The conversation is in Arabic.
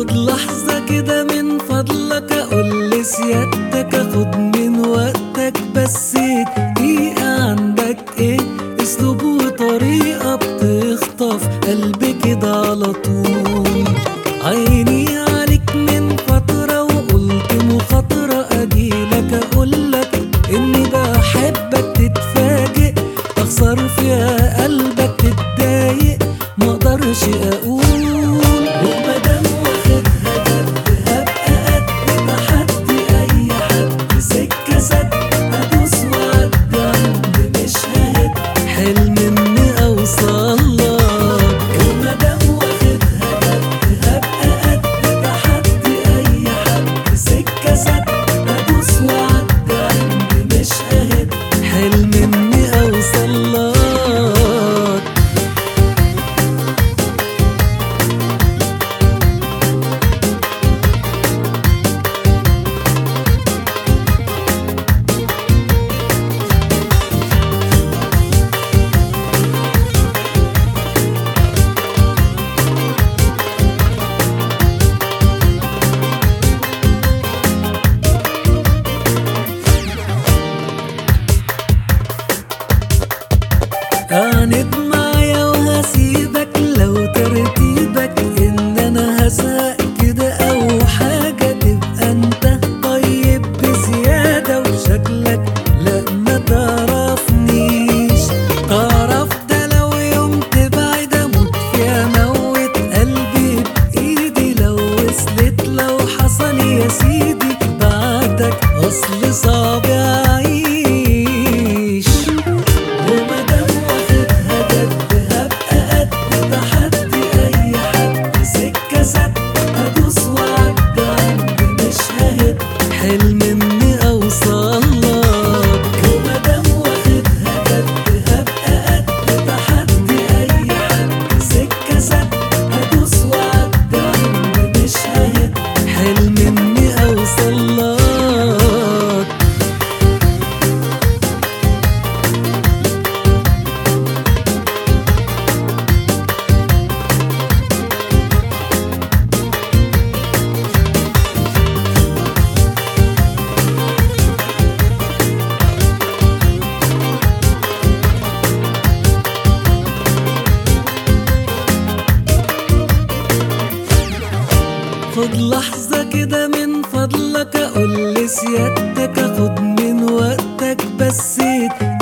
خد لحظة كده من فضلك، اقول لسيادتك اخد من وقتك بس دقيقة. عندك ايه اسلوب وطريقة بتخطف قلبي كده على طول. عيني عليك من فترة وقلت مخاطرة اجيلك اقولك اني بحبك، تتفاجئ اخسر فيها قلبك تتضايق مقدرش اقول. ومادام واخدها جد هبقى قد تحدي اي حد، سكة سد هدوس وعدي عندي مش ههد، حلم اني اوصلك. ومادام واخدها جد هبقى قد تحدي اي حد، سكة سد هدوس وعدي عندي مش ههد، حلم اني اوصلك. عاند معايا وهسيبك لو ترتيبك ان انا هزهق كده او حاجة تبقى انت طيب بزيادة وشكلك لا ما تعرفنيش. تعرف ده لو يوم تبعد اموت فيها موت قلبي بايدي، لو وصلت لو حصل يا سيدي بعدك اصل صعب اعيش. ومادام واخدها جد هبقى قد تحدي اي حد، سكة سد هدوس وعدي عندي مش ههد، حلم اني اوصلك. ومادام واخدها جد هبقى قد تحدي اي حد، سكة سد هدوس وعدي عندي مش ههد، حلم اني اوصلك. خد لحظة كده من فضلك، اقول لسيادتك اخد من وقتك بس